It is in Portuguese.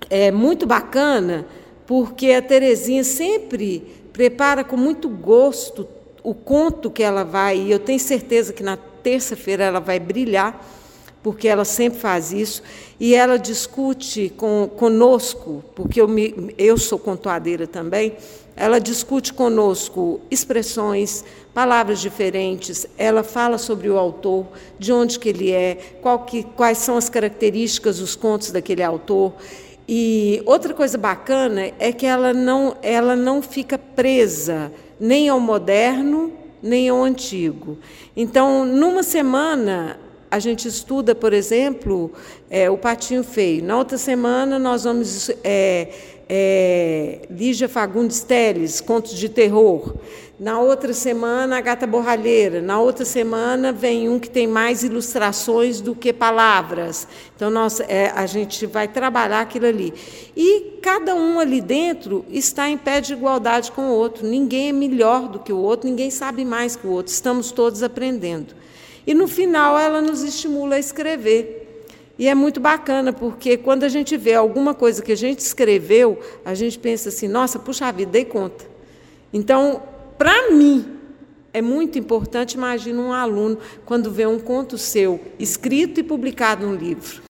é muito bacana, porque a Terezinha sempre prepara com muito gosto o conto que ela vai, e eu tenho certeza que na terça-feira ela vai brilhar, porque ela sempre faz isso, e ela discute conosco, porque eu sou contoadeira também, ela discute conosco expressões, palavras diferentes, ela fala sobre o autor, de onde que ele é, quais são as características dos contos daquele autor. E outra coisa bacana é que ela não fica presa nem ao moderno, nem ao antigo. Então, numa semana, a gente estuda, por exemplo, o Patinho Feio. Na outra semana, nós vamos Lígia Fagundes Telles, contos de terror. Na outra semana, a Gata Borralheira. Na outra semana, vem um que tem mais ilustrações do que palavras. Então, a gente vai trabalhar aquilo ali. E cada um ali dentro está em pé de igualdade com o outro. Ninguém é melhor do que o outro, ninguém sabe mais que o outro. Estamos todos aprendendo. E, no final, ela nos estimula a escrever. E é muito bacana, porque quando a gente vê alguma coisa que a gente escreveu, a gente pensa assim, nossa, puxa vida, dei conta. Então, para mim, é muito importante, imagina um aluno, quando vê um conto seu escrito e publicado num livro.